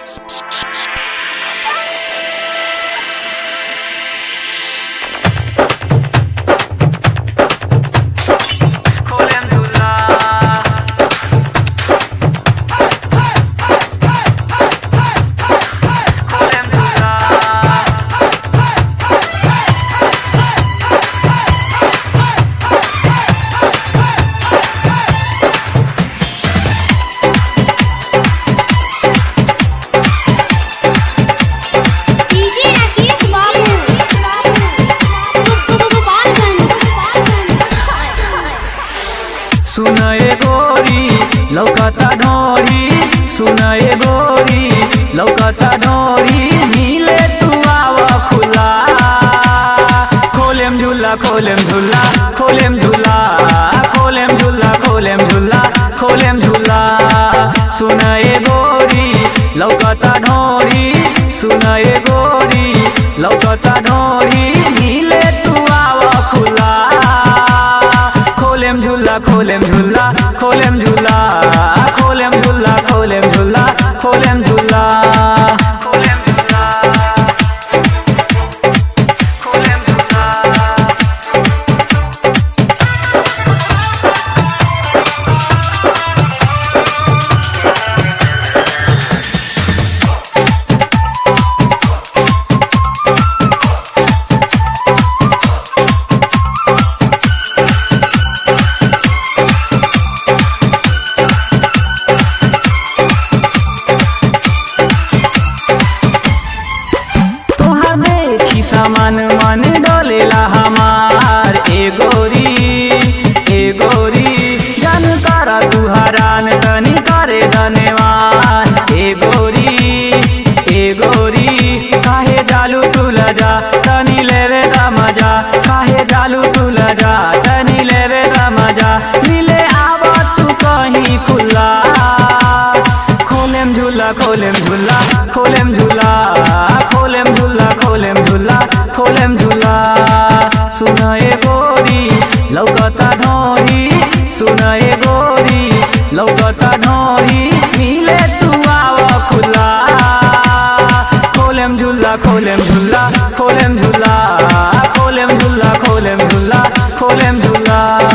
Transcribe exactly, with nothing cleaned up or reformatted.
सुनाए गोरी लौकता ढोरी, सुनाए गोरी लौकता ढोरी, मिले तू आवा खुला। खोलेम झूला खोलेम झूला खोलेम झूला खोलेम झूला खोलेम झूला खोलेम झूला। सुनाए गोरी लौकता ढोरी, सुनाए गोरी लौकता ढोरी, मिले तू आवा खुला। खोलेम झूला खोलेम झूला खोलेम झूला खोलेम झूला खोलेम झूला खोलेम झूला खोलेम झूला खोलेम झूला। सामान मन डोलेला हमार ए गोरी ए गोरी, जान करा तू हरान तनी करे धन्यवान। ए गोरी ए गोरी काहे जालू तू लजा तनी लेवे दा मजा, काहे जालू तू लजा तनी लेवे दा मजा, मिले आवा तू कहीं खुला। खोलेम झूला खोलेम झूला खोलेम झूला खोलेम झूला खोलेम झूला खोलेम झूला। सुनाए गोरी लौकता ढोरी, सुनाए गोरी लौकता ढोरी, मिले तू आवा खुला। खोलेम झूला खोलेम झूला खोलेम झूला खोलेम झूला खोलेम झूला खोलेम झूला।